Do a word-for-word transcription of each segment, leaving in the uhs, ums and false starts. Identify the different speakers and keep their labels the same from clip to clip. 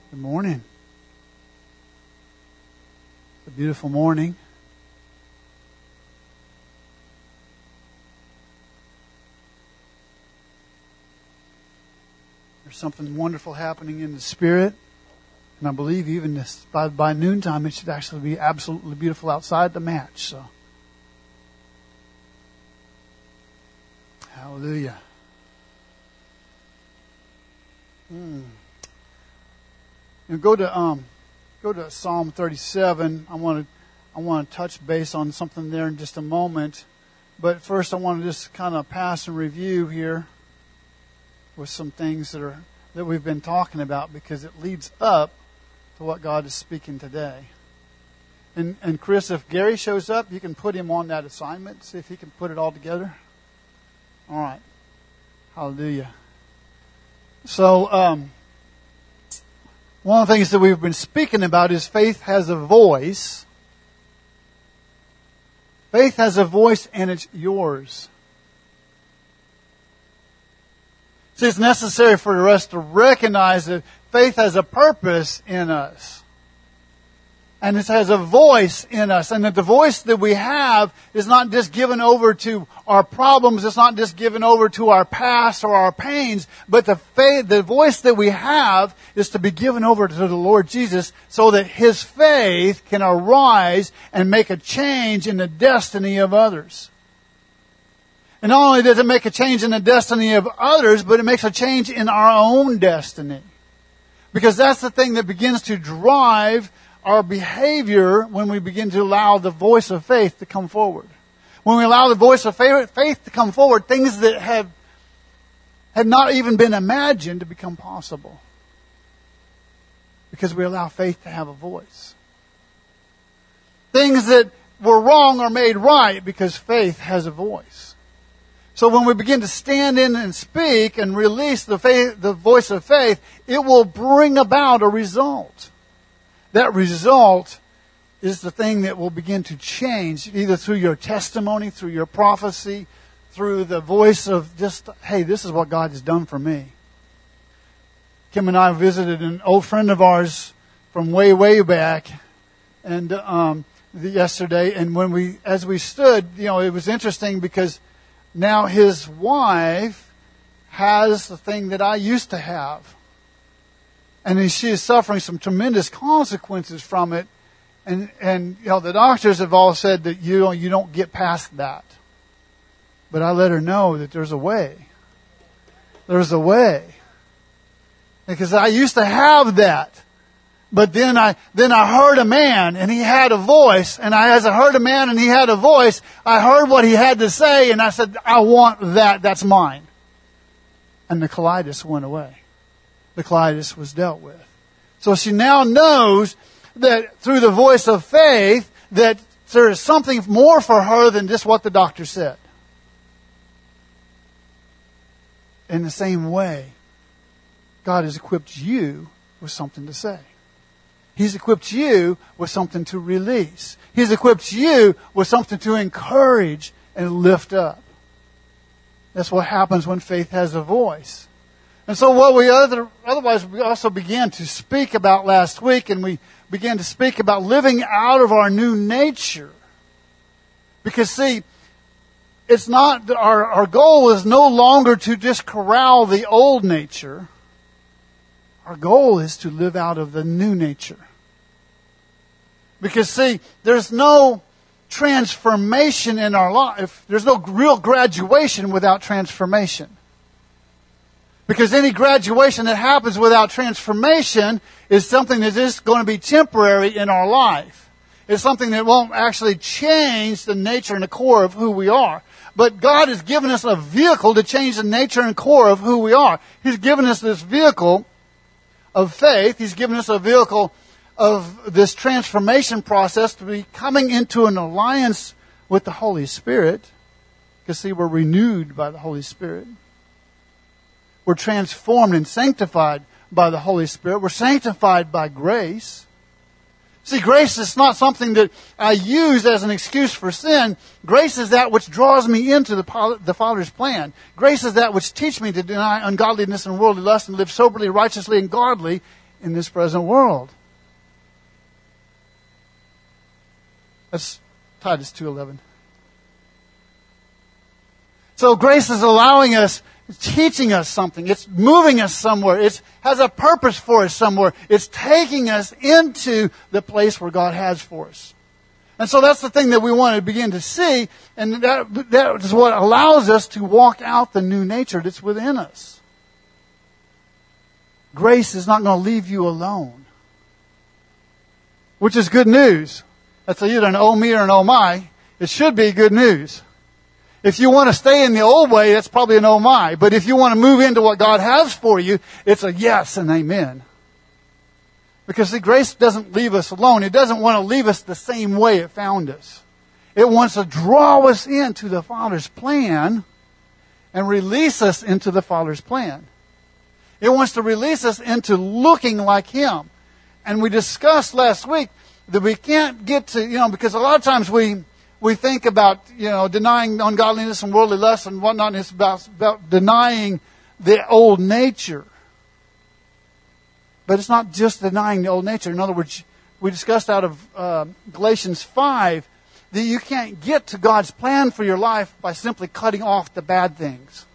Speaker 1: Good morning. It's a beautiful morning. There's something wonderful happening in the Spirit. And I believe even this, by, by noontime, it should actually be absolutely beautiful outside the match. So, hallelujah. Hmm. You know, go to um, go to Psalm thirty-seven. I want to I want to touch base on something there in just a moment, but first I want to just kind of pass and review here with some things that are that we've been talking about, because it leads up to what God is speaking today. And and Chris, if Gary shows up, you can put him on that assignment. See if he can put it all together. All right. Hallelujah. So, um, one of the things that we've been speaking about is faith has a voice. Faith has a voice, and it's yours. See, it's necessary for us to recognize that faith has a purpose in us. And it has a voice in us. And that the voice that we have is not just given over to our problems. It's not just given over to our past or our pains. But the faith, the voice that we have is to be given over to the Lord Jesus so that His faith can arise and make a change in the destiny of others. And not only does it make a change in the destiny of others, but it makes a change in our own destiny. Because that's the thing that begins to drive our behavior when we begin to allow the voice of faith to come forward. When we allow the voice of faith to come forward, things that have had not even been imagined to become possible. Because we allow faith to have a voice. Things that were wrong are made right because faith has a voice. So when we begin to stand in and speak and release the faith, the voice of faith, it will bring about a result. That result is the thing that will begin to change, either through your testimony, through your prophecy, through the voice of just, hey, this is what God has done for me. Kim and I visited an old friend of ours from way, way back, and um, the, yesterday. And when we, as we stood, you know, it was interesting because now his wife has the thing that I used to have. And she is suffering some tremendous consequences from it. And, and you know, the doctors have all said that you don't, you don't get past that. But I let her know that there's a way. There's a way. Because I used to have that. But then I, then I heard a man and he had a voice. And I, as I heard a man and he had a voice, I heard what he had to say and I said, I want that. That's mine. And the colitis went away. The colitis was dealt with. So she now knows that through the voice of faith that there is something more for her than just what the doctor said. In the same way, God has equipped you with something to say. He's equipped you with something to release. He's equipped you with something to encourage and lift up. That's what happens when faith has a voice. And so what we other, otherwise we also began to speak about last week, and we began to speak about living out of our new nature. Because see, it's not, our, our goal is no longer to just corral the old nature. Our goal is to live out of the new nature. Because see, there's no transformation in our life. There's no real graduation without transformation. Because any graduation that happens without transformation is something that is going to be temporary in our life. It's something that won't actually change the nature and the core of who we are. But God has given us a vehicle to change the nature and core of who we are. He's given us this vehicle of faith. He's given us a vehicle of this transformation process to be coming into an alliance with the Holy Spirit. Because see, we're renewed by the Holy Spirit. We're transformed and sanctified by the Holy Spirit. We're sanctified by grace. See, grace is not something that I use as an excuse for sin. Grace is that which draws me into the, the Father's plan. Grace is that which teaches me to deny ungodliness and worldly lust and live soberly, righteously, and godly in this present world. That's Titus two eleven. So grace is allowing us, it's teaching us something. It's moving us somewhere. It has a purpose for us somewhere. It's taking us into the place where God has for us. And so that's the thing that we want to begin to see. And that, that is what allows us to walk out the new nature that's within us. Grace is not going to leave you alone. Which is good news. That's either an oh me or an oh my. It should be good news. If you want to stay in the old way, that's probably an oh my. But if you want to move into what God has for you, it's a yes and amen. Because see, grace doesn't leave us alone. It doesn't want to leave us the same way it found us. It wants to draw us into the Father's plan and release us into the Father's plan. It wants to release us into looking like Him. And we discussed last week that we can't get to, you know, because a lot of times we we think about, you know, denying ungodliness and worldly lust and whatnot, and it's about, about denying the old nature. But it's not just denying the old nature. In other words, we discussed out of uh, Galatians five that you can't get to God's plan for your life by simply cutting off the bad things.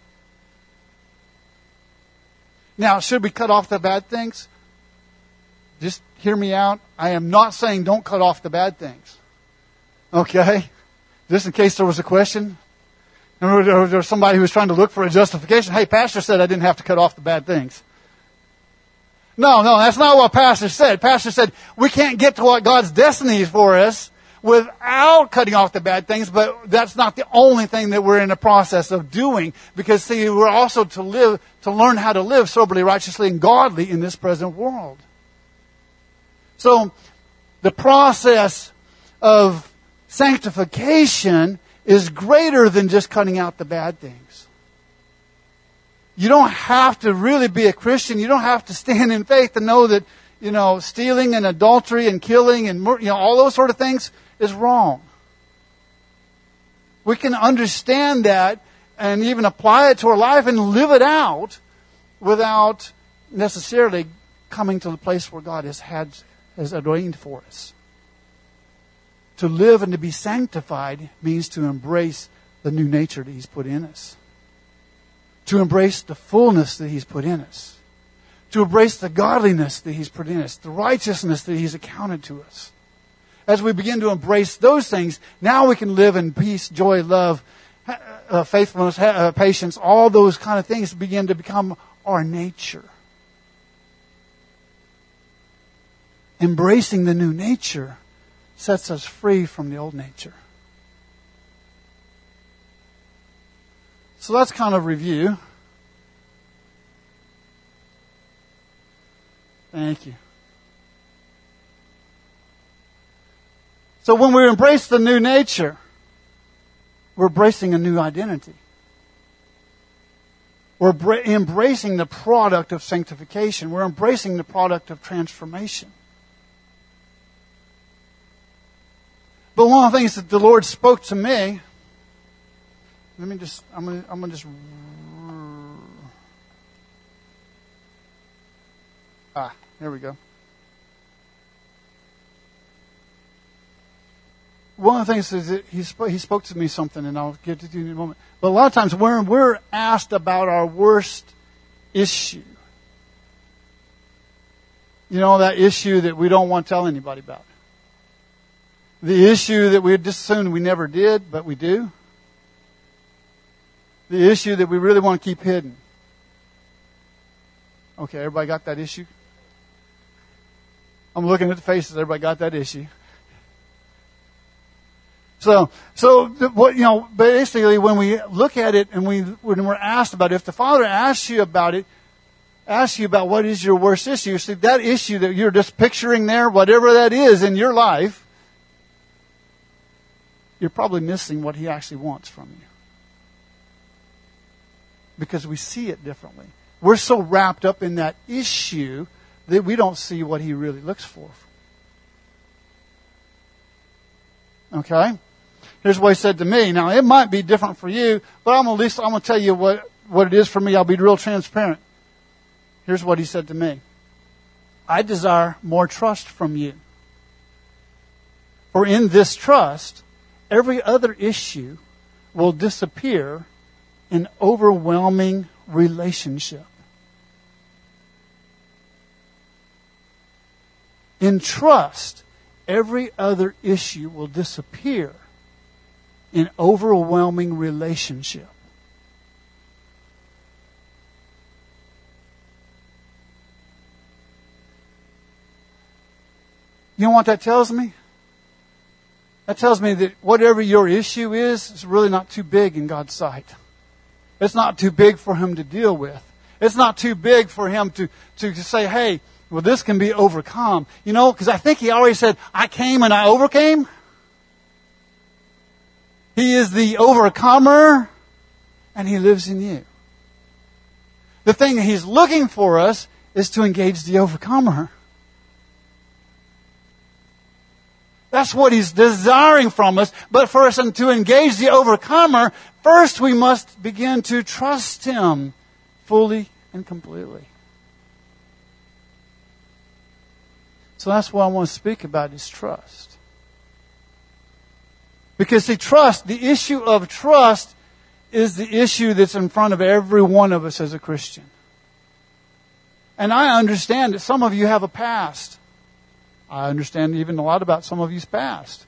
Speaker 1: Now, should we cut off the bad things? Just hear me out. I am not saying don't cut off the bad things. Okay? Just in case there was a question. Or there was somebody who was trying to look for a justification. Hey, Pastor said I didn't have to cut off the bad things. No, no, that's not what Pastor said. Pastor said we can't get to what God's destiny is for us without cutting off the bad things, but that's not the only thing that we're in the process of doing. Because, see, we're also to live, to learn how to live soberly, righteously, and godly in this present world. So, the process of sanctification is greater than just cutting out the bad things. You don't have to really be a Christian. You don't have to stand in faith to know that, you know, stealing and adultery and killing and, you know, all those sort of things is wrong. We can understand that and even apply it to our life and live it out without necessarily coming to the place where God has had, has ordained for us. To live and to be sanctified means to embrace the new nature that He's put in us. To embrace the fullness that He's put in us. To embrace the godliness that He's put in us. The righteousness that He's accounted to us. As we begin to embrace those things, now we can live in peace, joy, love, uh, faithfulness, uh, patience. All those kind of things begin to become our nature. Embracing the new nature sets us free from the old nature. So that's kind of review. Thank you. So when we embrace the new nature, we're embracing a new identity. We're bra- embracing the product of sanctification. We're embracing the product of transformation. But one of the things that the Lord spoke to me, let me just, I'm going to, I'm going to just, ah, there we go. One of the things is that he spoke, he spoke to me something, and I'll get to you in a moment. But a lot of times when we're asked about our worst issue, you know, that issue that we don't want to tell anybody about. The issue that we just assumed we never did, but we do. The issue that we really want to keep hidden. Okay, everybody got that issue? I'm looking at the faces. Everybody got that issue? So, so what you know, basically, when we look at it and we when we're asked about it, if the Father asks you about it, asks you about what is your worst issue, see that issue that you're just picturing there, whatever that is in your life, you're probably missing what He actually wants from you. Because we see it differently. We're so wrapped up in that issue that we don't see what He really looks for. Okay? Here's what He said to me. Now, it might be different for you, but I'm at least I'm going to tell you what, what it is for me. I'll be real transparent. Here's what He said to me. I desire more trust from you. For in this trust, every other issue will disappear in overwhelming relationship. In trust, every other issue will disappear in overwhelming relationship. You know what that tells me? That tells me that whatever your issue is, is really not too big in God's sight. It's not too big for Him to deal with. It's not too big for Him to, to say, hey, well, this can be overcome. You know, because I think He already said, I came and I overcame. He is the overcomer, and He lives in you. The thing that He's looking for us is to engage the overcomer. That's what He's desiring from us. But for us to engage the overcomer, first we must begin to trust Him fully and completely. So that's what I want to speak about, is trust. Because see, trust, the issue of trust is the issue that's in front of every one of us as a Christian. And I understand that some of you have a past. I understand even a lot about some of you's past.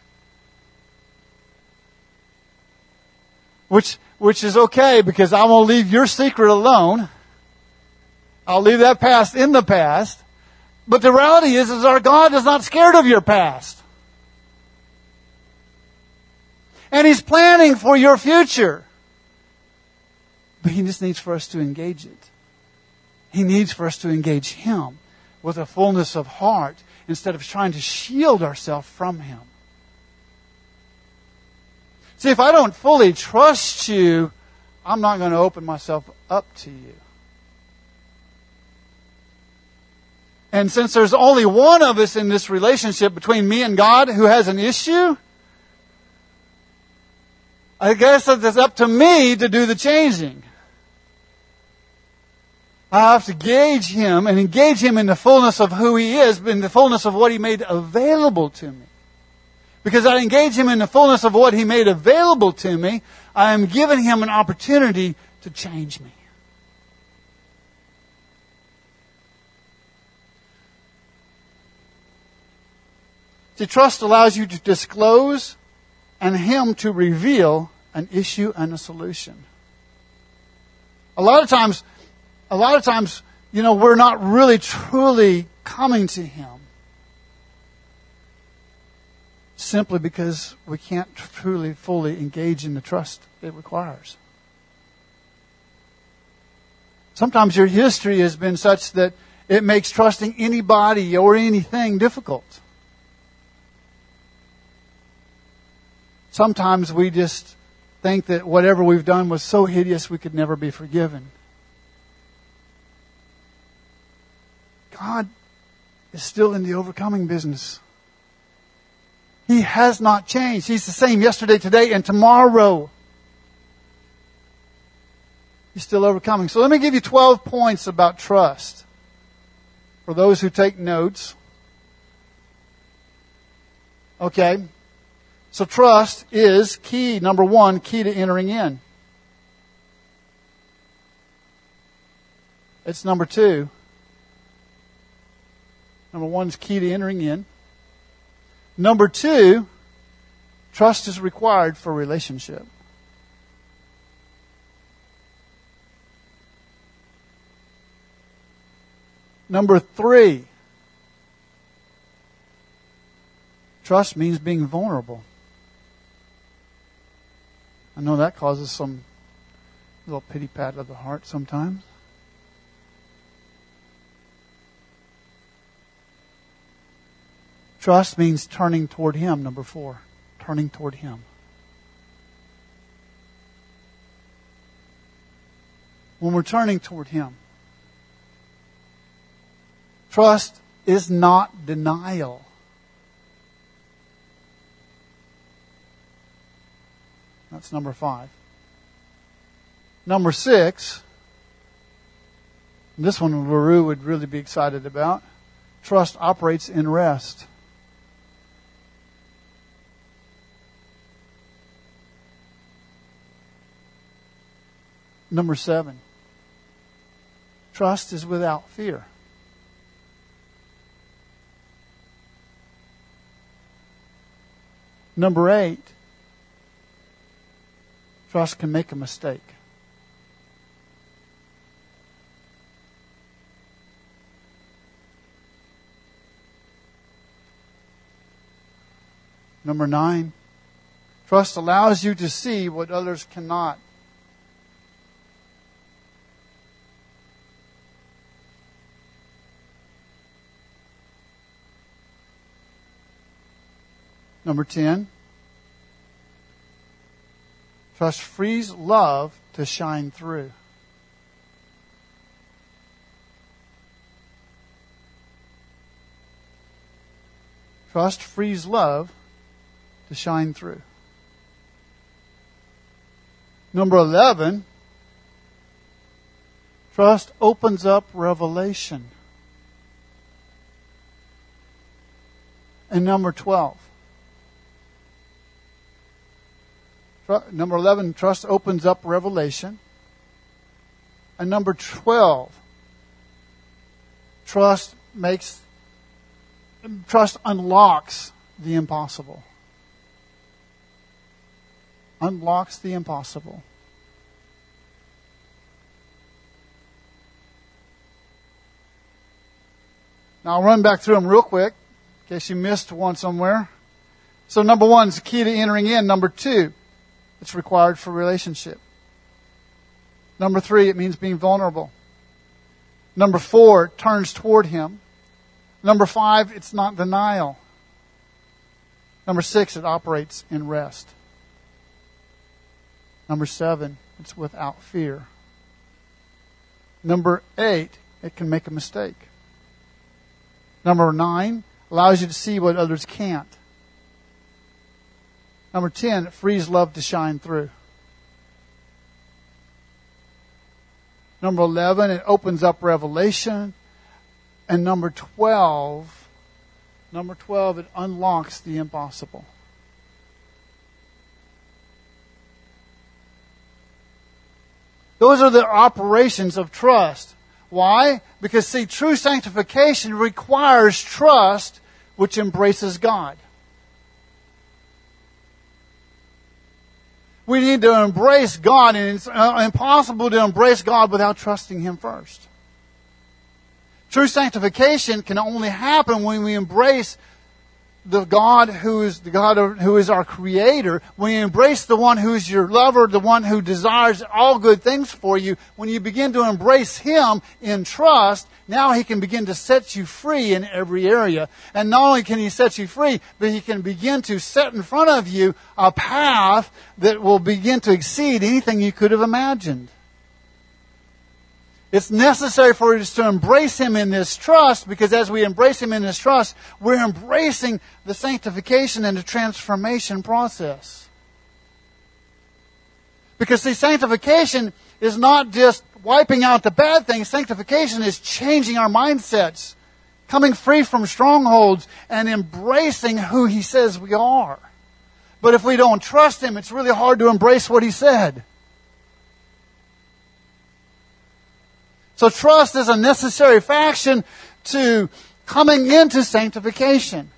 Speaker 1: Which, which is okay, because I won't leave your secret alone. I'll leave that past in the past. But the reality is, is our God is not scared of your past. And He's planning for your future. But He just needs for us to engage it. He needs for us to engage Him with a fullness of heart, instead of trying to shield ourselves from Him. See, if I don't fully trust you, I'm not going to open myself up to you. And since there's only one of us in this relationship between me and God who has an issue, I guess it's up to me to do the changing. I have to gauge Him and engage Him in the fullness of who He is, in the fullness of what He made available to me. Because I engage Him in the fullness of what He made available to me, I am giving Him an opportunity to change me. See, trust allows you to disclose and Him to reveal an issue and a solution. A lot of times, A lot of times, you know, we're not really truly coming to Him simply because we can't truly, fully engage in the trust it requires. Sometimes your history has been such that it makes trusting anybody or anything difficult. Sometimes we just think that whatever we've done was so hideous we could never be forgiven. God is still in the overcoming business. He has not changed. He's the same yesterday, today, and tomorrow. He's still overcoming. So let me give you twelve points about trust. For those who take notes. Okay. So trust is key, number one, key to entering in. It's number two. Number one is key to entering in. Number two, trust is required for relationship. Number three, trust means being vulnerable. I know that causes some little pity pat of the heart sometimes. Trust means turning toward Him, number four. Turning toward Him. When we're turning toward Him. Trust is not denial. That's number five. Number six. This one Laru would really be excited about. trust operates in rest. Number seven, trust is without fear. Number eight, trust can make a mistake. Number nine, trust allows you to see what others cannot. Number ten, trust frees love to shine through. Trust frees love to shine through. Number eleven, trust opens up revelation. And number twelve, Number eleven, trust opens up revelation. And number twelve, trust makes, trust unlocks the impossible. Unlocks the impossible. Now I'll run back through them real quick, in case you missed one somewhere. So number one is the key to entering in. Number two, it's required for relationship. Number three, it means being vulnerable. Number four, it turns toward Him. Number five, it's not denial. Number six, it operates in rest. Number seven, it's without fear. Number eight, it can make a mistake. Number nine, allows you to see what others can't. Number ten, it frees love to shine through. Number eleven, it opens up revelation. And number twelve, number twelve, it unlocks the impossible. Those are the operations of trust. Why? Because, see, true sanctification requires trust which embraces God. We need to embrace God, and it's impossible to embrace God without trusting Him first. True sanctification can only happen when we embrace the God who is the God of, who is our Creator. When you embrace the one who is your lover, the one who desires all good things for you, when you begin to embrace Him in trust, now He can begin to set you free in every area. And not only can He set you free, but He can begin to set in front of you a path that will begin to exceed anything you could have imagined. It's necessary for us to embrace Him in this trust, because as we embrace Him in this trust, we're embracing the sanctification and the transformation process. Because, see, sanctification is not just wiping out the bad things. Sanctification is changing our mindsets, coming free from strongholds, and embracing who He says we are. But if we don't trust Him, it's really hard to embrace what He said. So trust is a necessary faction to coming into sanctification.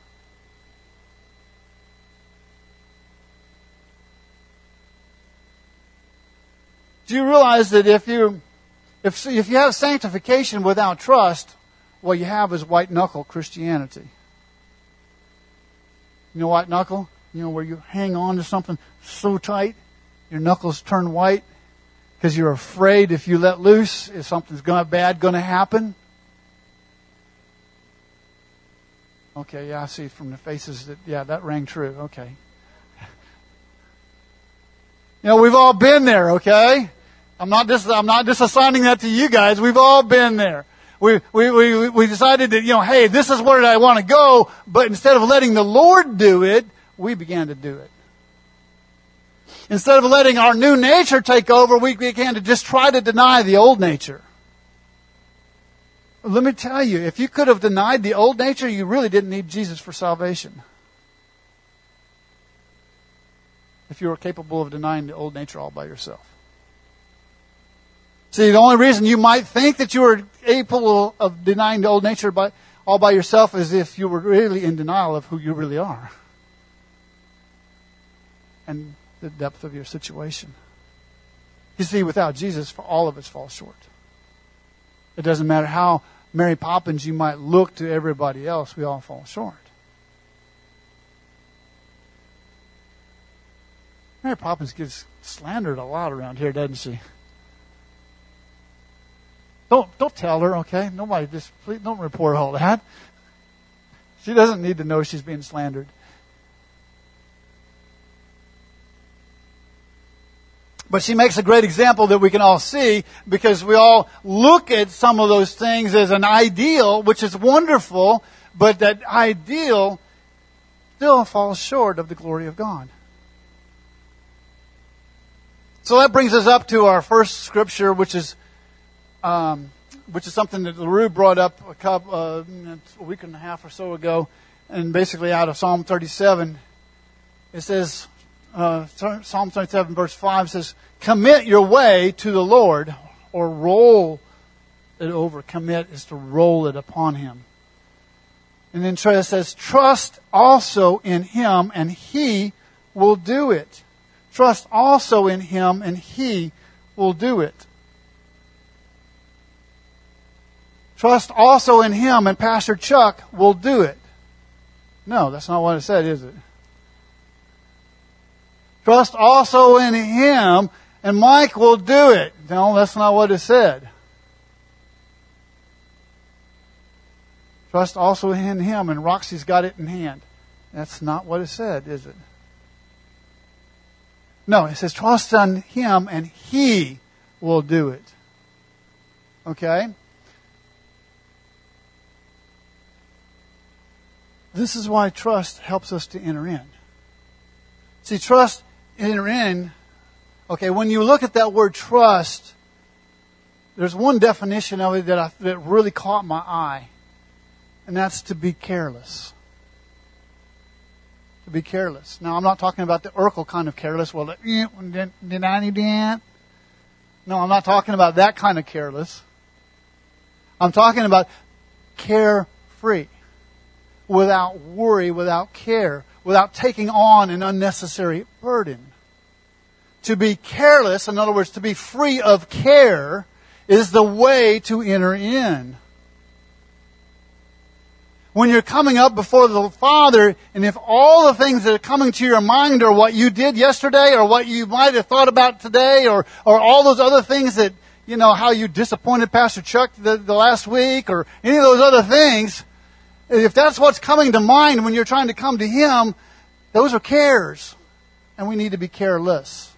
Speaker 1: Do you realize that if you if if you have sanctification without trust, what you have is white knuckle Christianity? You know white knuckle? You know, where you hang on to something so tight, your knuckles turn white. Because you're afraid if you let loose, if something's gonna, bad going to happen. Okay, yeah, I see from the faces that, yeah, that rang true. Okay. You know, we've all been there, okay? I'm not just, I'm not just assigning that to you guys. We've all been there. We, we, we, we decided that, you know, hey, this is where I want to go, but instead of letting the Lord do it, we began to do it. Instead of letting our new nature take over, we began to just try to deny the old nature. let me tell you, if you could have denied the old nature, you really didn't need Jesus for salvation. If you were capable of denying the old nature all by yourself. See, the only reason you might think that you were capable of denying the old nature by, all by yourself is if you were really in denial of who you really are. And the depth of your situation. You see, without Jesus, all of us fall short. It doesn't matter how Mary Poppins you might look to everybody else, we all fall short. Mary Poppins gets slandered a lot around here, doesn't she? Don't don't tell her, okay? Nobody just please don't report all that. She doesn't need to know she's being slandered. But she makes a great example that we can all see, because we all look at some of those things as an ideal, which is wonderful, but that ideal still falls short of the glory of God. So that brings us up to our first scripture, which is um, which is something that LaRue brought up a, couple, uh, a week and a half or so ago, and basically out of Psalm thirty-seven. It says, uh, Psalm thirty-seven verse five says, "Commit your way to the Lord," or roll it over. Commit is to roll it upon Him. And then it says, "Trust also in Him, and He will do it." Trust also in Him, and He will do it. Trust also in Him, and Pastor Chuck will do it. No, that's not what it said, is it? Trust also in Him, and Mike will do it. No, that's not what it said. Trust also in Him, and Roxy's got it in hand. That's not what it said, is it? No, it says trust in Him, and He will do it. Okay? This is why trust helps us to enter in. See, trust, enter in. Okay, when you look at that word trust, there's one definition of it that, I, that really caught my eye. And that's to be careless. To be careless. Now, I'm not talking about the Urkel kind of careless. Well, did, did I do that? No, I'm not talking about that kind of careless. I'm talking about carefree. Without worry, without care, without taking on an unnecessary burden. To be careless, in other words, to be free of care, is the way to enter in. When you're coming up before the Father, and if all the things that are coming to your mind are what you did yesterday, or what you might have thought about today, or, or all those other things that, you know, how you disappointed Pastor Chuck the, the last week, or any of those other things, if that's what's coming to mind when you're trying to come to Him, those are cares. And we need to be careless.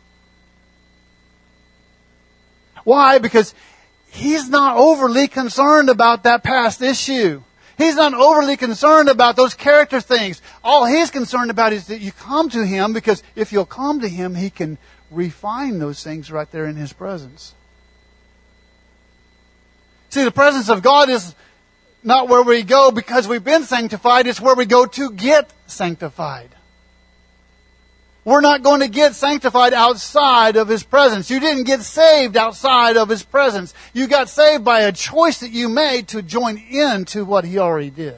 Speaker 1: Why? Because He's not overly concerned about that past issue. He's not overly concerned about those character things. All He's concerned about is that you come to Him, because if you'll come to Him, He can refine those things right there in His presence. See, the presence of God is not where we go because we've been sanctified. It's where we go to get sanctified. We're not going to get sanctified outside of His presence. You didn't get saved outside of His presence. You got saved by a choice that you made to join in to what He already did.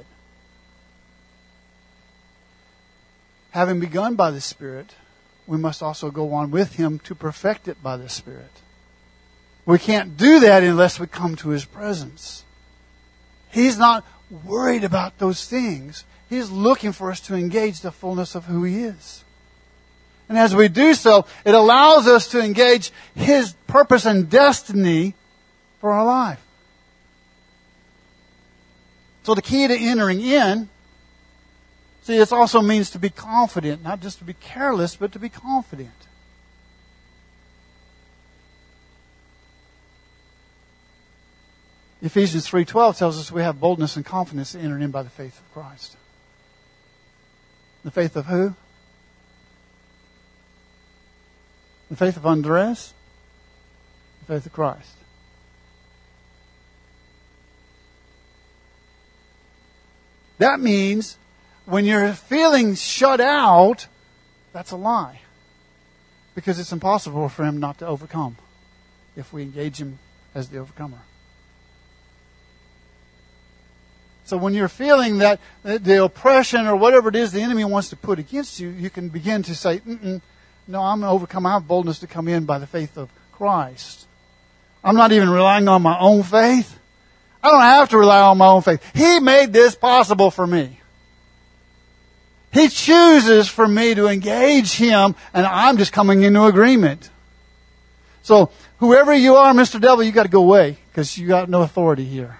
Speaker 1: Having begun by the Spirit, we must also go on with Him to perfect it by the Spirit. We can't do that unless we come to His presence. He's not worried about those things. He's looking for us to engage the fullness of who He is. And as we do so, it allows us to engage His purpose and destiny for our life. So the key to entering in, see, it also means to be confident, not just to be careless, but to be confident. Ephesians three twelve tells us we have boldness and confidence to enter in by the faith of Christ. The faith of who? The faith of Andres? The faith of Christ. That means when you're feeling shut out, that's a lie. Because it's impossible for him not to overcome if we engage him as the overcomer. So when you're feeling that the oppression or whatever it is the enemy wants to put against you, you can begin to say, Mm-mm, no, I'm going to overcome. I have boldness to come in by the faith of Christ. I'm not even relying on my own faith. I don't have to rely on my own faith. He made this possible for me. He chooses for me to engage him, and I'm just coming into agreement. So whoever you are, Mister Devil, you got to go away because you got no authority here.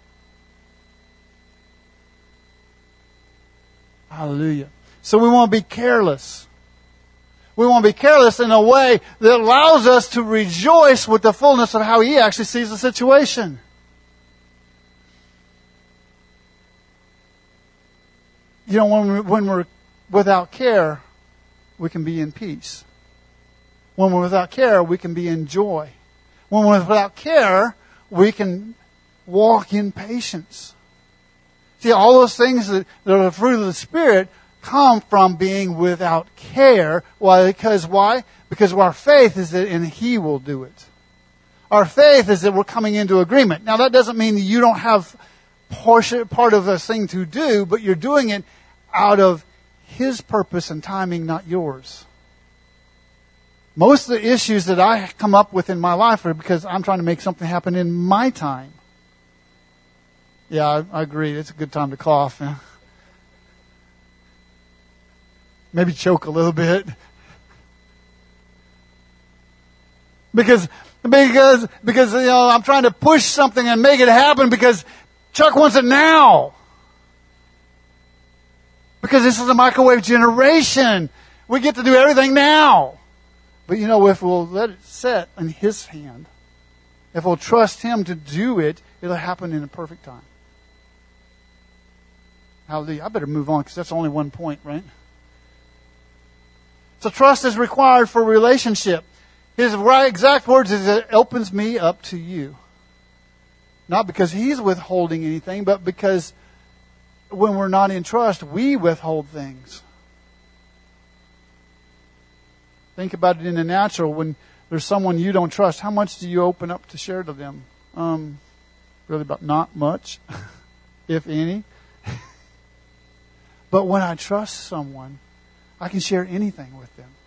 Speaker 1: Hallelujah. So we want to be careless. We want to be careless in a way that allows us to rejoice with the fullness of how he actually sees the situation. You know, when we're, when we're without care, we can be in peace. When we're without care, we can be in joy. When we're without care, we can walk in patience. See, all those things that, that are the fruit of the Spirit come from being without care. Why? Because why? Because our faith is that and He will do it. Our faith is that we're coming into agreement. Now, that doesn't mean that you don't have portion, part of a thing to do, but you're doing it out of His purpose and timing, not yours. Most of the issues that I come up with in my life are because I'm trying to make something happen in my time. Yeah, I, I agree. It's a good time to cough. Yeah. Maybe choke a little bit. Because, because, because, you know, I'm trying to push something and make it happen because Chuck wants it now. Because this is a microwave generation. We get to do everything now. But you know, if we'll let it set in His hand, if we'll trust Him to do it, it'll happen in a perfect time. Hallelujah. I better move on because that's only one point, right? So trust is required for relationship. His right exact words is it opens me up to you. Not because He's withholding anything, but because when we're not in trust, we withhold things. Think about it in the natural. When there's someone you don't trust, how much do you open up to share to them? Um, really about not much, if any. But when I trust someone, I can share anything with them.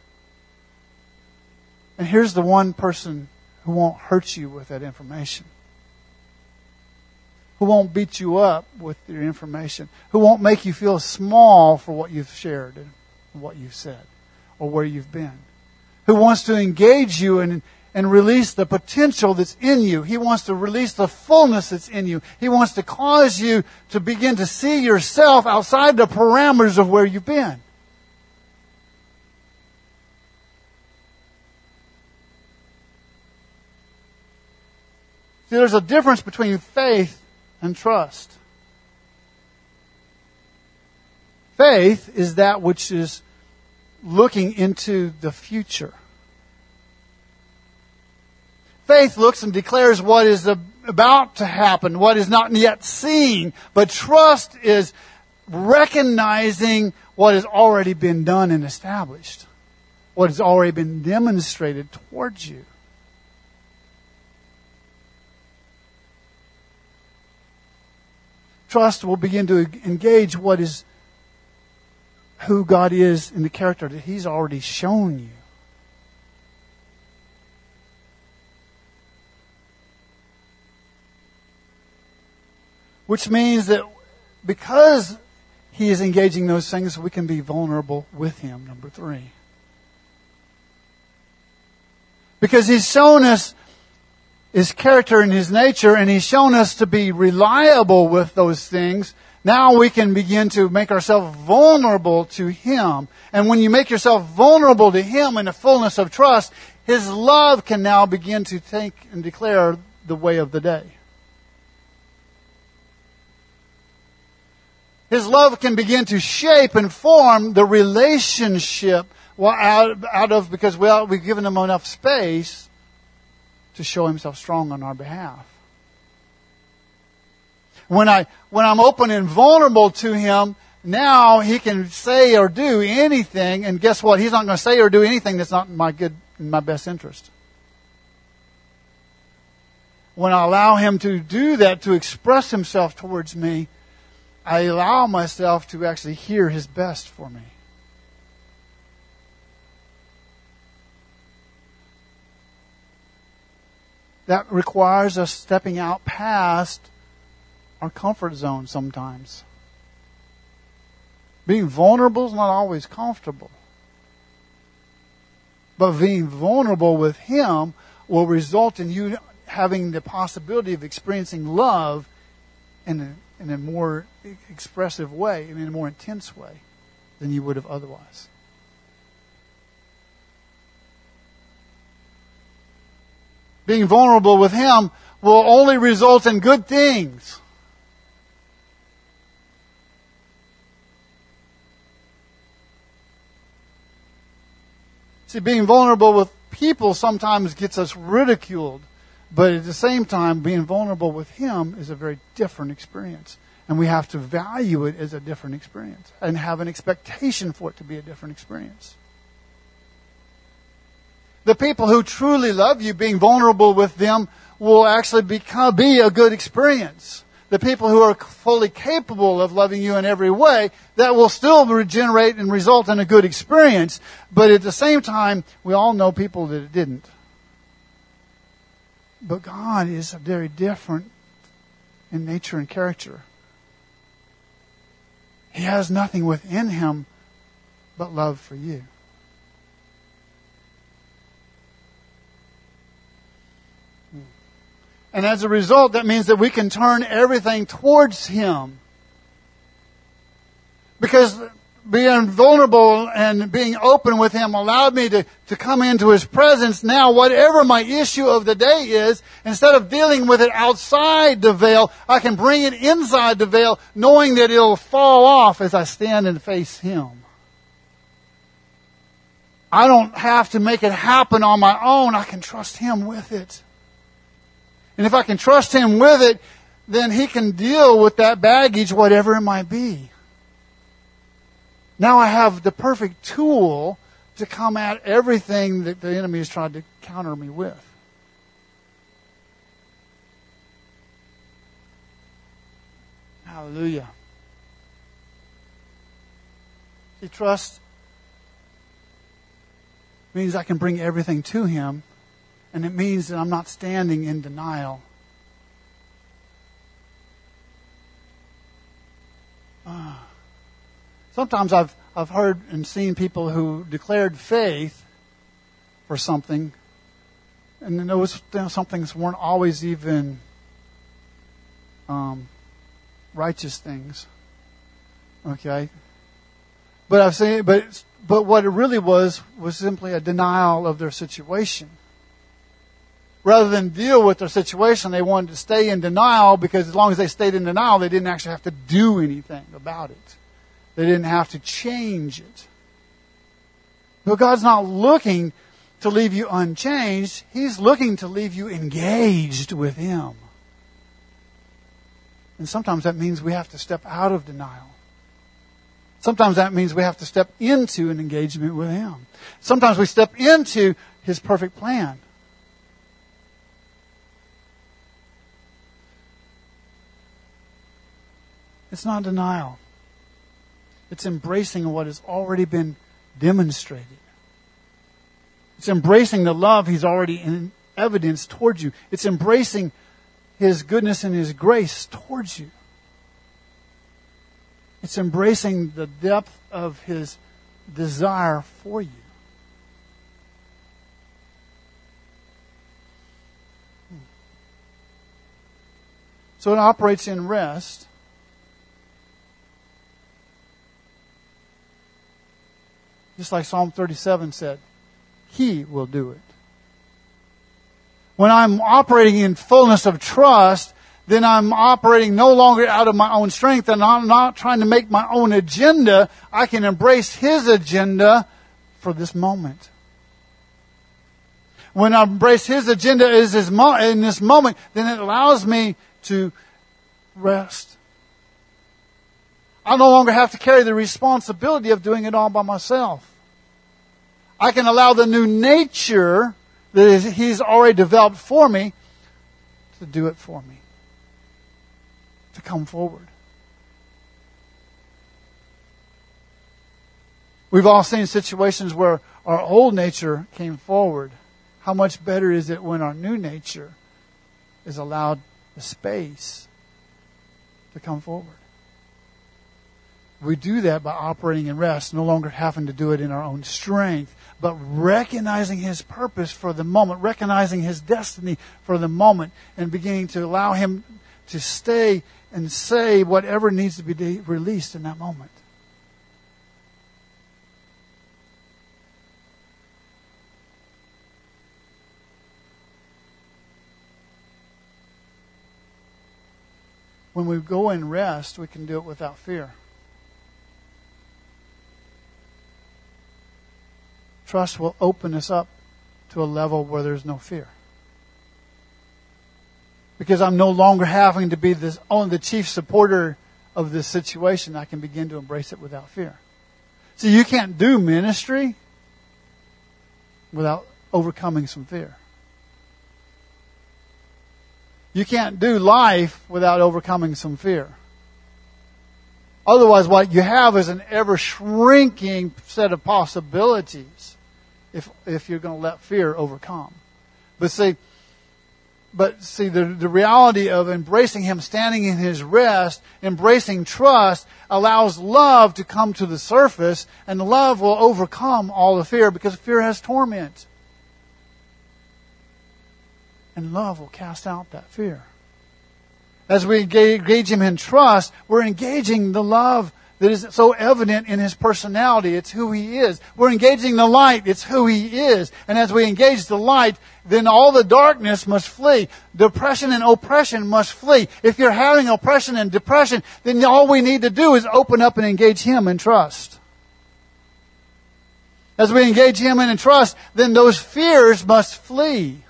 Speaker 1: And here's the one person who won't hurt you with that information. Who won't beat you up with your information. Who won't make you feel small for what you've shared and what you've said or where you've been. Who wants to engage you and, and release the potential that's in you. He wants to release the fullness that's in you. He wants to cause you to begin to see yourself outside the parameters of where you've been. See, there's a difference between faith and trust. Faith is that which is looking into the future. Faith looks and declares what is about to happen, what is not yet seen. But trust is recognizing what has already been done and established, what has already been demonstrated towards you. Trust will begin to engage what is who God is in the character that He's already shown you. Which means that because He is engaging those things, we can be vulnerable with Him, number three. Because He's shown us His character and His nature, and He's shown us to be reliable with those things. Now we can begin to make ourselves vulnerable to Him. And when you make yourself vulnerable to Him in the fullness of trust, His love can now begin to take and declare the way of the day. His love can begin to shape and form the relationship out, out of, because well, we've given Him enough space to show Himself strong on our behalf. When I, when I'm open and vulnerable to Him, now He can say or do anything, and guess what? He's not going to say or do anything that's not in my good, in my best interest. When I allow Him to do that, to express Himself towards me, I allow myself to actually hear His best for me. That requires us stepping out past our comfort zone sometimes. Being vulnerable is not always comfortable. But being vulnerable with Him will result in you having the possibility of experiencing love in a, in a more expressive way, in a more intense way than you would have otherwise. Being vulnerable with Him will only result in good things. See, being vulnerable with people sometimes gets us ridiculed. But at the same time, being vulnerable with Him is a very different experience. And we have to value it as a different experience and have an expectation for it to be a different experience. The people who truly love you, being vulnerable with them will actually become, be a good experience. The people who are fully capable of loving you in every way, that will still regenerate and result in a good experience. But at the same time, we all know people that it didn't. But God is very different in nature and character. He has nothing within Him but love for you. And as a result, that means that we can turn everything towards Him. Because being vulnerable and being open with Him allowed me to, to come into His presence. Now, whatever my issue of the day is, instead of dealing with it outside the veil, I can bring it inside the veil, knowing that it'll fall off as I stand and face Him. I don't have to make it happen on my own. I can trust Him with it. And if I can trust Him with it, then He can deal with that baggage, whatever it might be. Now I have the perfect tool to come at everything that the enemy has tried to counter me with. Hallelujah. See, trust means I can bring everything to Him. And it means that I'm not standing in denial. Uh, sometimes I've I've heard and seen people who declared faith for something, and those you know, some things weren't always even um, righteous things. Okay, but I've seen, but but what it really was was simply a denial of their situation. Rather than deal with their situation, they wanted to stay in denial, because as long as they stayed in denial, they didn't actually have to do anything about it. They didn't have to change it. But God's not looking to leave you unchanged. He's looking to leave you engaged with Him. And sometimes that means we have to step out of denial. Sometimes that means we have to step into an engagement with Him. Sometimes we step into His perfect plan. It's not denial. It's embracing what has already been demonstrated. It's embracing the love He's already in evidence towards you. It's embracing His goodness and His grace towards you. It's embracing the depth of His desire for you. So it operates in rest. Just like Psalm thirty-seven said, He will do it. When I'm operating in fullness of trust, then I'm operating no longer out of my own strength, and I'm not trying to make my own agenda. I can embrace His agenda for this moment. When I embrace His agenda in this moment, then it allows me to rest. I no longer have to carry the responsibility of doing it all by myself. I can allow the new nature that He's already developed for me to do it for me, to come forward. We've all seen situations where our old nature came forward. How much better is it when our new nature is allowed the space to come forward? We do that by operating in rest, no longer having to do it in our own strength, but recognizing His purpose for the moment, recognizing His destiny for the moment, and beginning to allow Him to stay and say whatever needs to be de- released in that moment. When we go in rest, we can do it without fear. Trust will open us up to a level where there's no fear. Because I'm no longer having to be this, only the chief supporter of this situation. I can begin to embrace it without fear. See, you can't do ministry without overcoming some fear. You can't do life without overcoming some fear. Otherwise, what you have is an ever-shrinking set of possibilities if if you're going to let fear overcome. But see, but see the, the reality of embracing Him, standing in His rest, embracing trust, allows love to come to the surface, and love will overcome all the fear because fear has torment. And love will cast out that fear. As we engage Him in trust, we're engaging the love that is so evident in His personality. It's who He is. We're engaging the light. It's who He is. And as we engage the light, then all the darkness must flee. Depression and oppression must flee. If you're having oppression and depression, then all we need to do is open up and engage Him in trust. As we engage Him in trust, then those fears must flee.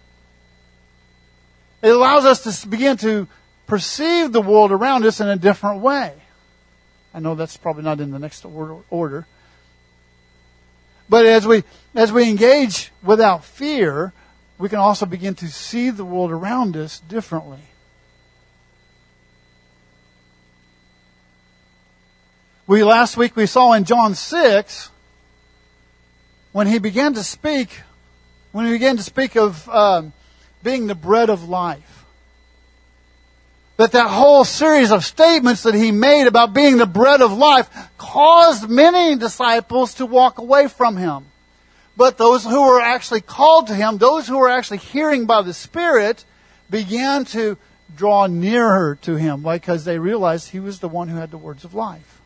Speaker 1: It allows us to begin to perceive the world around us in a different way. I know that's probably not in the next order. But as we as we engage without fear, we can also begin to see the world around us differently. We last week we saw in John six, when He began to speak, when He began to speak of um, being the bread of life. That that whole series of statements that He made about being the bread of life caused many disciples to walk away from Him. But those who were actually called to Him, those who were actually hearing by the Spirit, began to draw nearer to Him because they realized He was the one who had the words of life.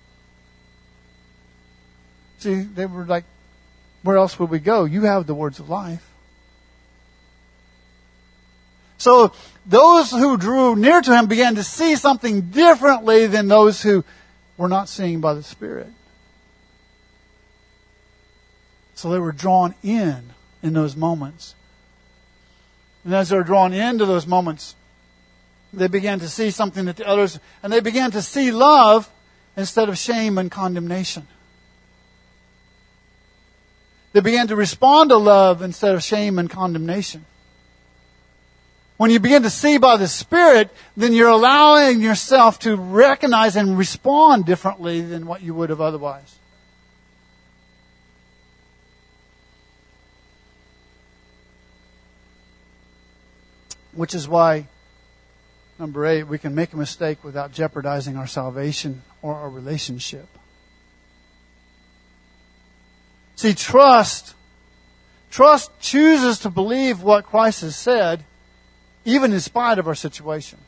Speaker 1: See, they were like, where else would we go? You have the words of life. So those who drew near to Him began to see something differently than those who were not seeing by the Spirit. So they were drawn in in those moments. And as they were drawn into those moments, they began to see something that the others, and they began to see love instead of shame and condemnation. They began to respond to love instead of shame and condemnation. When you begin to see by the Spirit, then you're allowing yourself to recognize and respond differently than what you would have otherwise. Which is why, number eight, we can make a mistake without jeopardizing our salvation or our relationship. See, trust, trust chooses to believe what Christ has said, even in spite of our situation.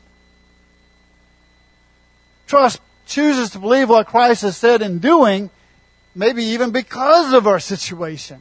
Speaker 1: Trust chooses to believe what Christ has said and doing, maybe even because of our situation.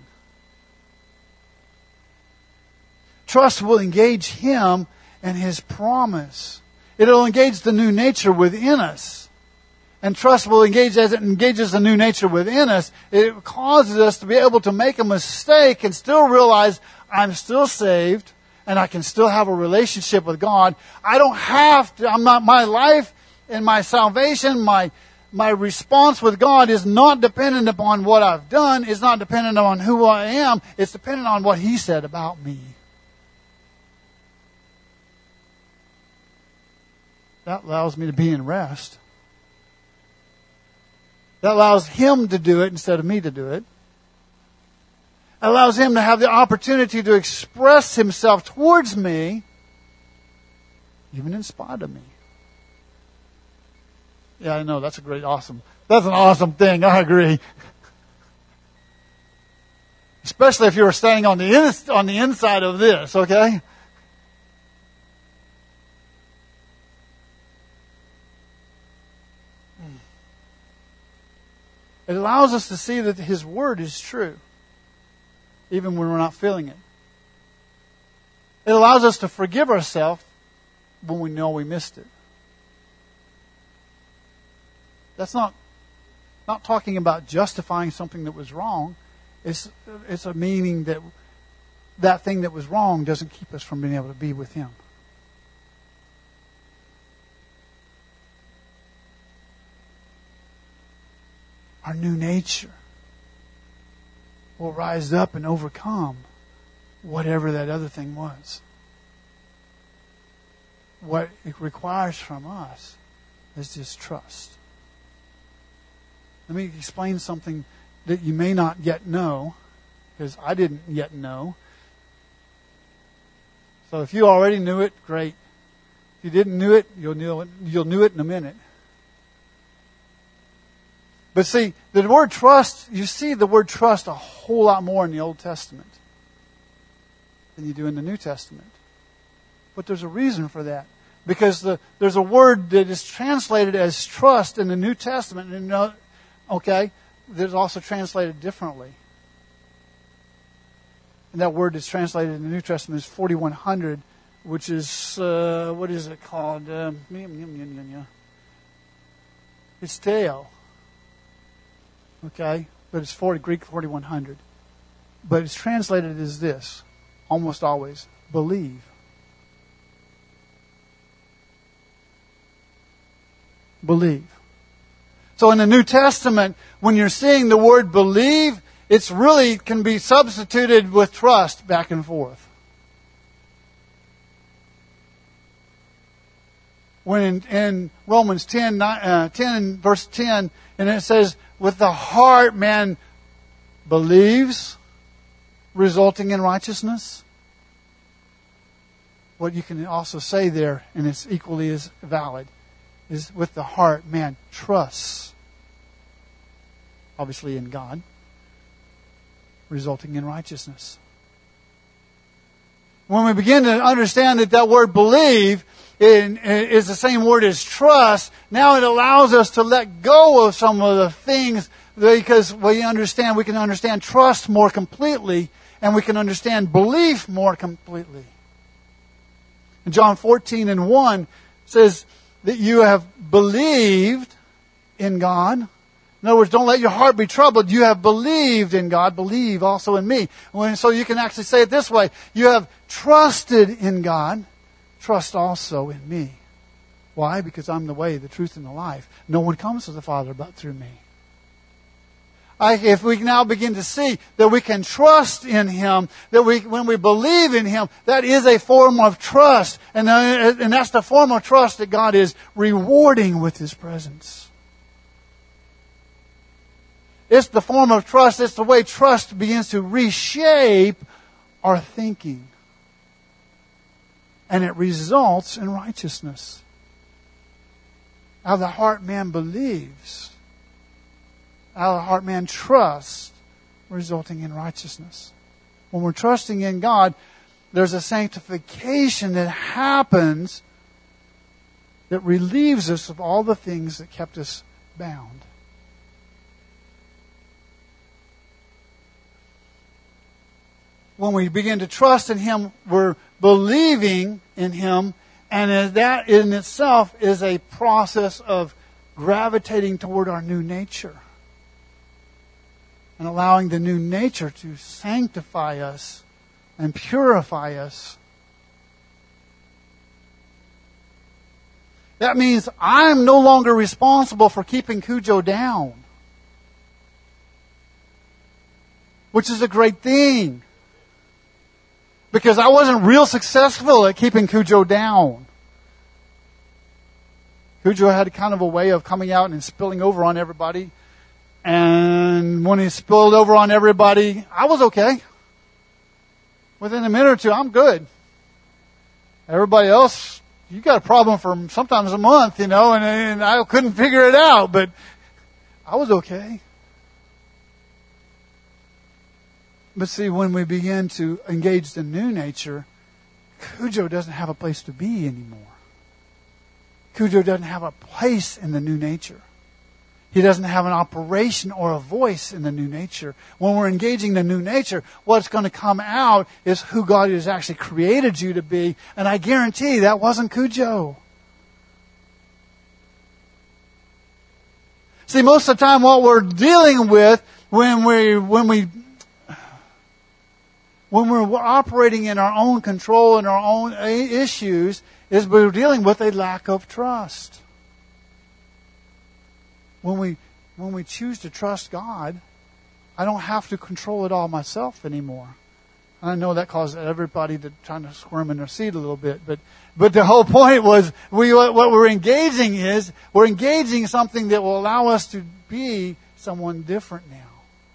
Speaker 1: Trust will engage Him and His promise. It'll engage the new nature within us. And trust will engage, as it engages the new nature within us, it causes us to be able to make a mistake and still realize I'm still saved. and I can still have a relationship with God. I don't have to, I'm not, my life and my salvation, my, my response with God is not dependent upon what I've done. It's not dependent on who I am. It's dependent on what He said about me. That allows me to be in rest. That allows Him to do it instead of me to do it. It allows Him to have the opportunity to express Himself towards me, even in spite of me. Yeah, I know, that's a great, awesome, that's an awesome thing, I agree. Especially if you were standing on the, in, on the inside of this, okay? It allows us to see that His Word is true, even when we're not feeling it. It allows us to forgive ourselves when we know we missed it. That's not, not talking about justifying something that was wrong. It's, it's a meaning that that thing that was wrong doesn't keep us from being able to be with Him. Our new nature will rise up and overcome whatever that other thing was. What it requires from us is just trust. Let me explain something that you may not yet know, because I didn't yet know. So if you already knew it, great. If you didn't know it, you'll know it, you'll know it in a minute. But see, the word trust, you see the word trust a whole lot more in the Old Testament than you do in the New Testament. But there's a reason for that. Because the, there's a word that is translated as trust in the New Testament. And, uh, okay, that's also translated differently. And that word that's translated in the New Testament is forty-one hundred, which is, uh, what is it called? Um, it's Theo. Okay, but it's forty, Greek forty-one hundred. But it's translated as this, almost always, believe. Believe. So in the New Testament, when you're seeing the word believe, it's really can be substituted with trust back and forth. When in, in Romans ten, uh, ten, verse ten, and it says, with the heart man believes, resulting in righteousness. What you can also say there, and it's equally as valid, is with the heart man trusts, obviously in God, resulting in righteousness. When we begin to understand that that word believe is the same word as trust, now it allows us to let go of some of the things because we understand, we can understand trust more completely and we can understand belief more completely. In John fourteen and one says that you have believed in God. In other words, don't let your heart be troubled. You have believed in God. Believe also in me. So you can actually say it this way. You have trusted in God. Trust also in me. Why? Because I'm the way, the truth, and the life. No one comes to the Father but through me. I, if we now begin to see that we can trust in Him, that we, when we believe in Him, that is a form of trust. And, uh, and that's the form of trust that God is rewarding with His presence. It's the form of trust. It's the way trust begins to reshape our thinking. And it results in righteousness. Out of the heart man believes. Out of the heart man trusts, resulting in righteousness. When we're trusting in God, there's a sanctification that happens that relieves us of all the things that kept us bound. When we begin to trust in Him, we're believing in Him, and that in itself is a process of gravitating toward our new nature and allowing the new nature to sanctify us and purify us That means I'm no longer responsible for keeping Cujo down. Which is a great thing. Because I wasn't real successful at keeping Cujo down. Cujo had kind of a way of coming out and spilling over on everybody. And when he spilled over on everybody, I was okay. Within a minute or two, I'm good. Everybody else, you got a problem for sometimes a month, you know, and, and I couldn't figure it out, but I was okay. But see, when we begin to engage the new nature, Cujo doesn't have a place to be anymore. Cujo doesn't have a place in the new nature. He doesn't have an operation or a voice in the new nature. When we're engaging the new nature, what's going to come out is who God has actually created you to be. And I guarantee that wasn't Cujo. See, most of the time what we're dealing with when we, when we, when we're operating in our own control and our own issues is we're dealing with a lack of trust. When we when we choose to trust God, I don't have to control it all myself anymore. I know that caused everybody to try to squirm in their seat a little bit, but but the whole point was we what we're engaging is we're engaging something that will allow us to be someone different now.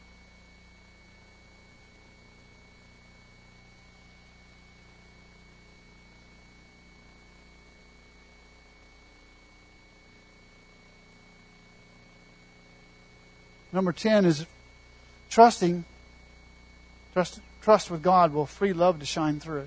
Speaker 1: Number ten is trusting. Trust, trust with God will free love to shine through.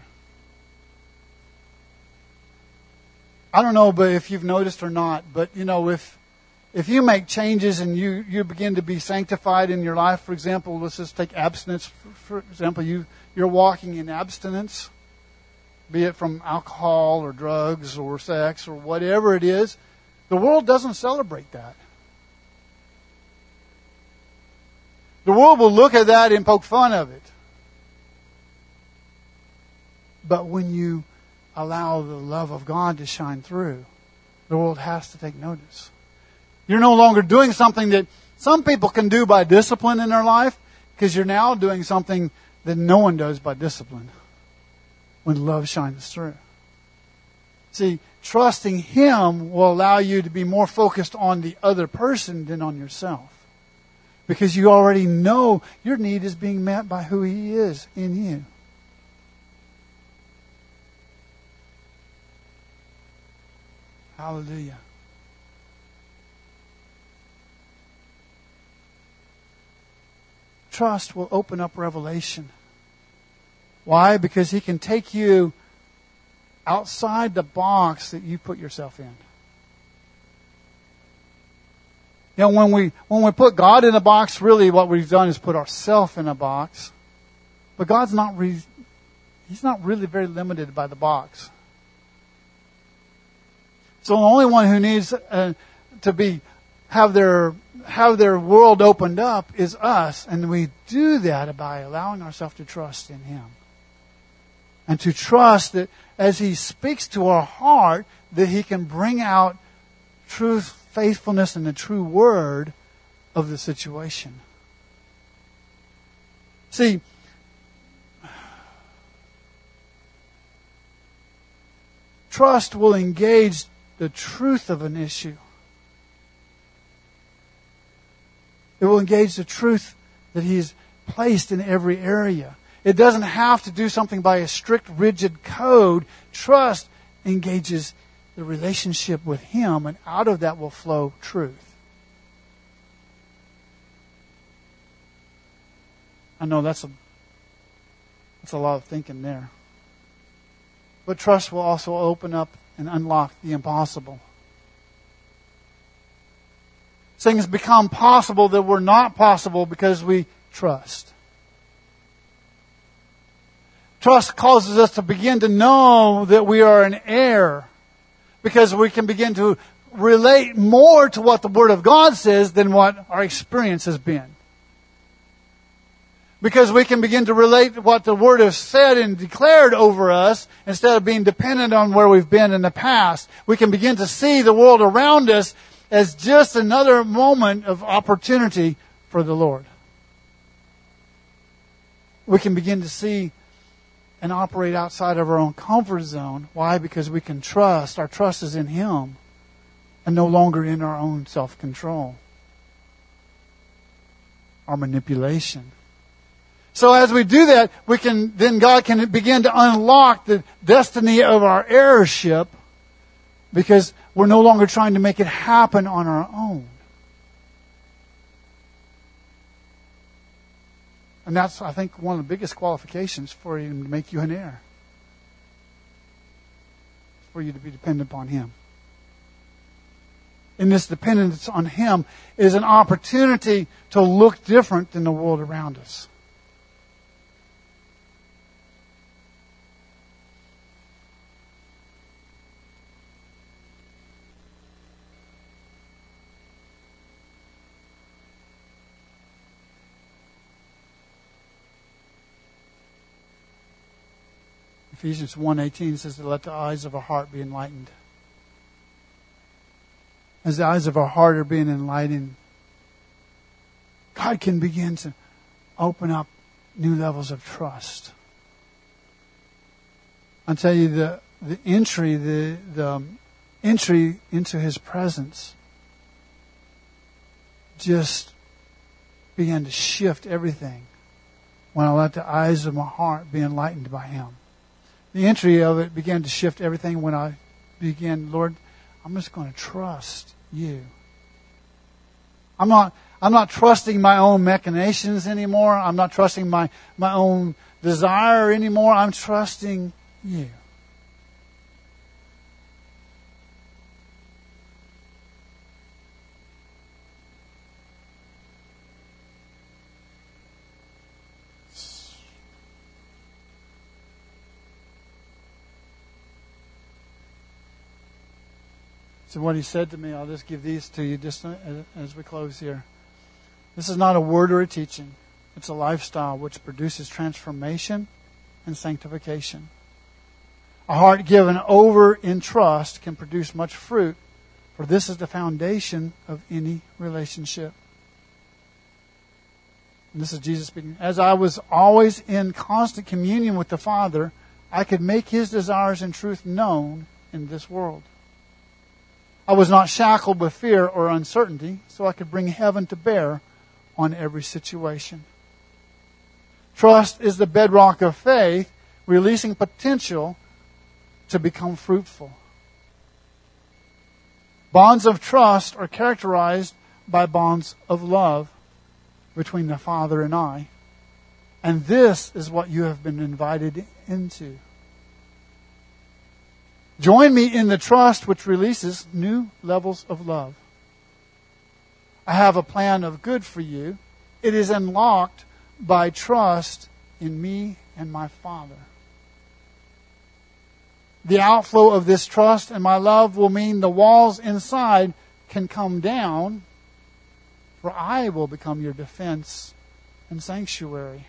Speaker 1: I don't know, but if you've noticed or not, but you know, if if you make changes and you, you begin to be sanctified in your life, for example, let's just take abstinence. For, for example, you you're walking in abstinence, be it from alcohol or drugs or sex or whatever it is. The world doesn't celebrate that. The world will look at that and poke fun of it. But when you allow the love of God to shine through, the world has to take notice. You're no longer doing something that some people can do by discipline in their life, because you're now doing something that no one does by discipline when love shines through. See, trusting Him will allow you to be more focused on the other person than on yourself. Because you already know your need is being met by who He is in you. Hallelujah. Trust will open up revelation. Why? Because He can take you outside the box that you put yourself in. You know, when we when we put God in a box, really what we've done is put ourselves in a box. But God's not re, He's not really very limited by the box. So the only one who needs uh, to be have their have their world opened up is us, and we do that by allowing ourselves to trust in Him, and to trust that as He speaks to our heart, that He can bring out truth, faithfulness, and the true word of the situation. See, trust will engage the truth of an issue. It will engage the truth that He's placed in every area. It doesn't have to do something by a strict, rigid code. Trust engages the relationship with Him, and out of that will flow truth. I know that's a that's a lot of thinking there. But trust will also open up and unlock the impossible. Things become possible that were not possible because we trust. Trust causes us to begin to know that we are an heir, because we can begin to relate more to what the Word of God says than what our experience has been. Because we can begin to relate what the Word has said and declared over us instead of being dependent on where we've been in the past. We can begin to see the world around us as just another moment of opportunity for the Lord. We can begin to see and operate outside of our own comfort zone. Why? Because we can trust. Our trust is in Him and no longer in our own self-control, our manipulation. So as we do that, we can then God can begin to unlock the destiny of our heirship, because we're no longer trying to make it happen on our own. And that's, I think, one of the biggest qualifications for Him to make you an heir. For you to be dependent upon Him. And this dependence on Him is an opportunity to look different than the world around us. Ephesians one eighteen says to let the eyes of our heart be enlightened. As the eyes of our heart are being enlightened, God can begin to open up new levels of trust. I'll tell you, the the entry, the the entry into His presence just began to shift everything when I let the eyes of my heart be enlightened by Him. The entry of it began to shift everything when I began, Lord, I'm just going to trust You. I'm not I'm not trusting my own machinations anymore. I'm not trusting my, my own desire anymore. I'm trusting You. So what He said to me, I'll just give these to you just as we close here. This is not a word or a teaching. It's a lifestyle which produces transformation and sanctification. A heart given over in trust can produce much fruit, for this is the foundation of any relationship. And this is Jesus speaking. As I was always in constant communion with the Father, I could make His desires and truth known in this world. I was not shackled with fear or uncertainty, so I could bring heaven to bear on every situation. Trust is the bedrock of faith, releasing potential to become fruitful. Bonds of trust are characterized by bonds of love between the Father and I. And this is what you have been invited into. Join me in the trust which releases new levels of love. I have a plan of good for you. It is unlocked by trust in me and my Father. The outflow of this trust and my love will mean the walls inside can come down, for I will become your defense and sanctuary.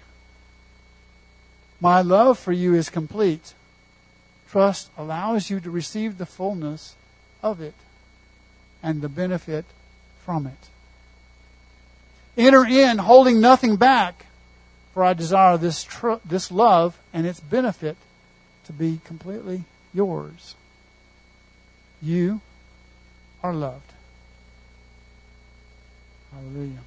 Speaker 1: My love for you is complete. Trust allows you to receive the fullness of it and the benefit from it. Enter in, holding nothing back, for I desire this tr- this love and its benefit to be completely yours. You are loved. Hallelujah.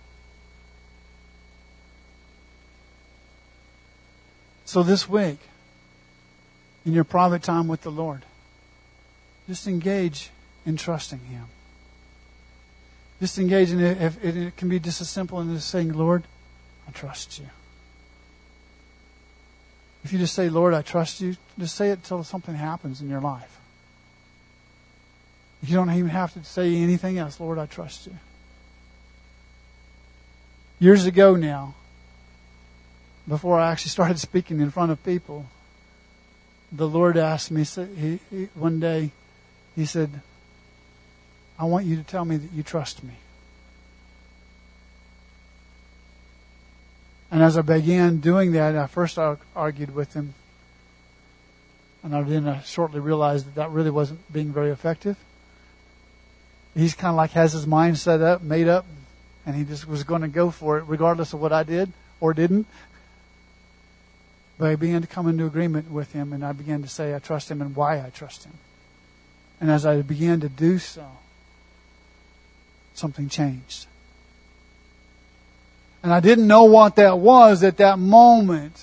Speaker 1: So this week, in your private time with the Lord, just engage in trusting Him. Just engage in it. If it can be just as simple as saying, Lord, I trust You. If you just say, Lord, I trust You, just say it until something happens in your life. You don't even have to say anything else. Lord, I trust You. Years ago now, before I actually started speaking in front of people, the Lord asked me, he, he, one day, He said, I want you to tell me that you trust Me. And as I began doing that, I first argued with him. And I then I shortly realized that that really wasn't being very effective. He's kind of like has his mind set up, made up, and he just was going to go for it regardless of what I did or didn't. But I began to come into agreement with him, and I began to say I trust him and why I trust him. And as I began to do so, something changed. And I didn't know what that was at that moment.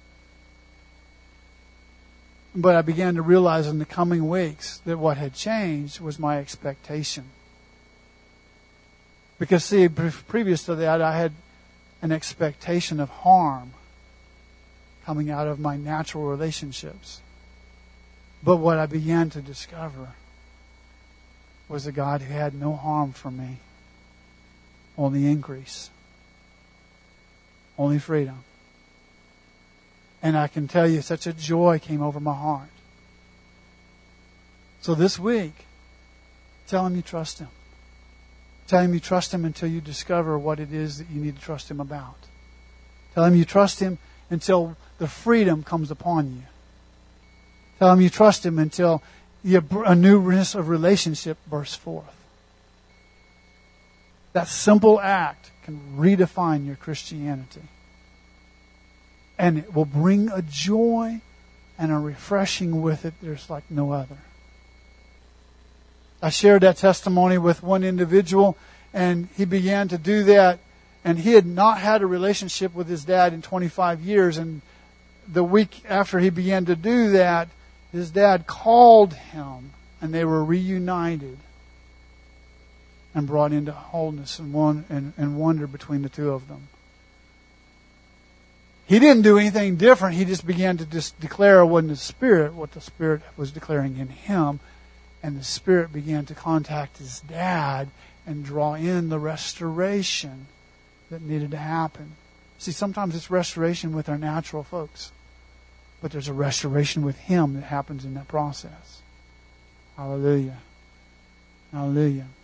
Speaker 1: But I began to realize in the coming weeks that what had changed was my expectation. Because, see, previous to that, I had an expectation of harm coming out of my natural relationships. But what I began to discover was a God who had no harm for me, only increase, only freedom. And I can tell you, such a joy came over my heart. So this week, tell him you trust him. Tell him you trust him until you discover what it is that you need to trust him about. Tell him you trust him until the freedom comes upon you. Tell him you trust him until a newness of relationship bursts forth. That simple act can redefine your Christianity. And it will bring a joy and a refreshing with it there's like no other. I shared that testimony with one individual, and he began to do that. And he had not had a relationship with his dad in twenty-five years. And the week after he began to do that, his dad called him, and they were reunited and brought into wholeness and, one, and, and wonder between the two of them. He didn't do anything different. He just began to just declare what the Spirit, what the Spirit was declaring in him. And the Spirit began to contact his dad and draw in the restoration that needed to happen. See, sometimes it's restoration with our natural folks. But there's a restoration with him that happens in that process. Hallelujah. Hallelujah.